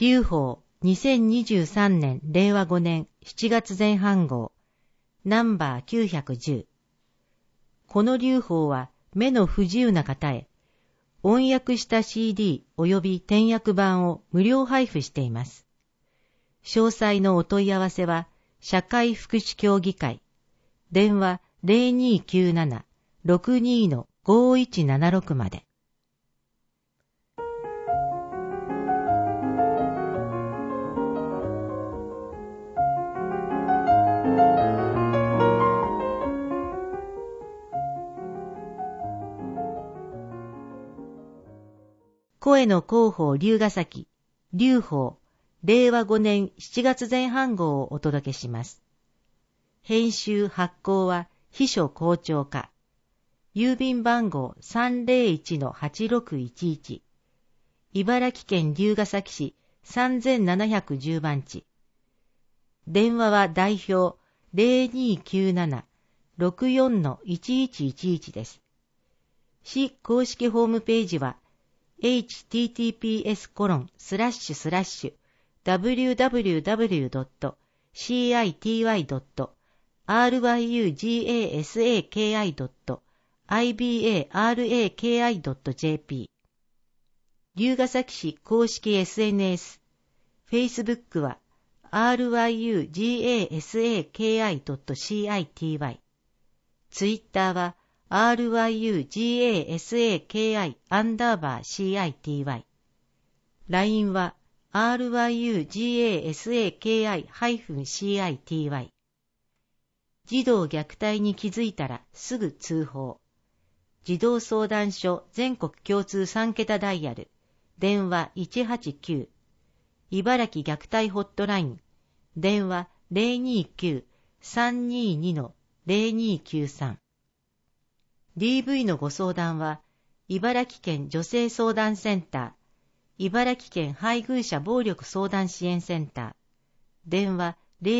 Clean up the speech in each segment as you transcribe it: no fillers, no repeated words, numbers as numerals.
劉邦2023年令和5年7月前半号ナンバー910。この劉邦は目の不自由な方へ音訳した CD 及び点訳版を無料配布しています。詳細のお問い合わせは社会福祉協議会電話 0297-62-5176 まで。声の広報龍ヶ崎劉邦令和5年7月前半号をお届けします。編集発行は秘書校長課。郵便番号 301-8611 茨城県龍ヶ崎市3710番地。電話は代表 0297-64-1111 です。市公式ホームページはhttps://www.city.ryugasaki.ibaraki.jp 龍ヶ崎市公式 SNS、Facebook は ryugasaki.city、Twitter はryugasaki_city、LINE は ryugasaki-city。児童虐待に気づいたらすぐ通報。児童相談所全国共通3桁ダイヤル、電話189、茨城虐待ホットライン、電話 029-322-0293。DV のご相談は、茨城県女性相談センター、茨城県配偶者暴力相談支援センター、電話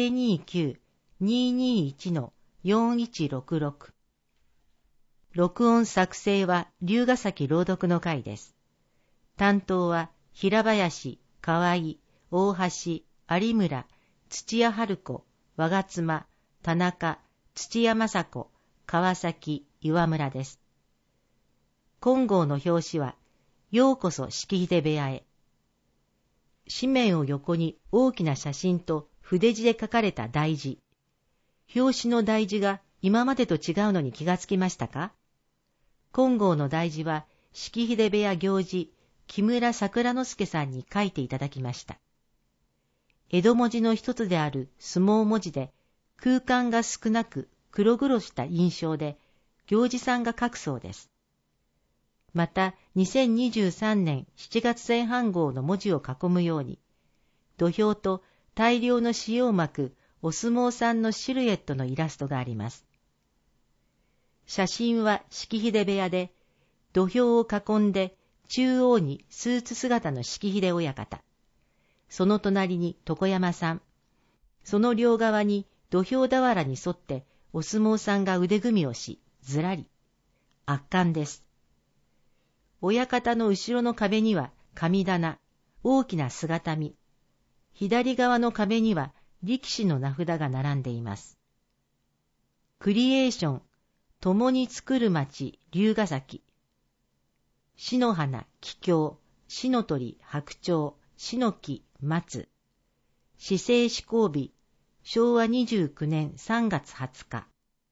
029-221-4166。録音作成は龍ヶ崎朗読の会です。担当は平林、河合、大橋、有村、土屋春子、我妻、田中、土屋雅子、川崎、岩村です。金剛の表紙は、ようこそ式秀部屋へ。紙面を横に大きな写真と筆字で書かれた題字。表紙の題字が今までと違うのに気がつきましたか？金剛の題字は、式秀部屋行司、木村桜之助さんに書いていただきました。江戸文字の一つである相撲文字で、空間が少なく黒々した印象で、行司さんが書くそうです。また、2023年7月前半号の文字を囲むように、土俵と大量の塩を巻くお相撲さんのシルエットのイラストがあります。写真は式秀部屋で、土俵を囲んで中央にスーツ姿の式秀親方、その隣に床山さん、その両側に土俵俵に沿ってお相撲さんが腕組みをし、ずらり。圧巻です。親方の後ろの壁には神棚、大きな姿見。左側の壁には力士の名札が並んでいます。クリエーション、共に作る町、龍ヶ崎。死の花、桔梗、死の鳥、白鳥、死の木、松。市制施行日、昭和29年3月20日。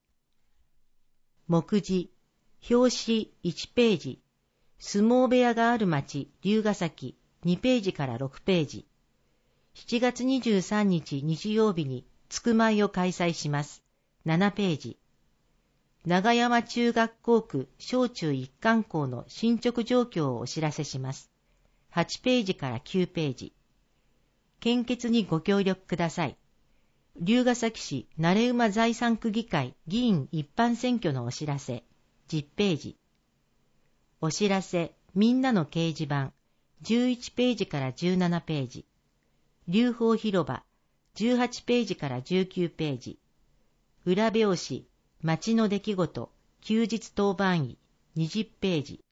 目次、表紙1ページ、相撲部屋がある町、龍ヶ崎2ページから6ページ。7月23日日曜日につくまいを開催します。7ページ。長山中学校区小中一貫校の進捗状況をお知らせします。8ページから9ページ。献血にご協力ください。龍ヶ崎市慣馬財産区議会議員一般選挙のお知らせ、10ページ。お知らせ、みんなの掲示板、11ページから17ページ。龍鳳広場、18ページから19ページ。裏表紙、町の出来事、休日当番医、20ページ。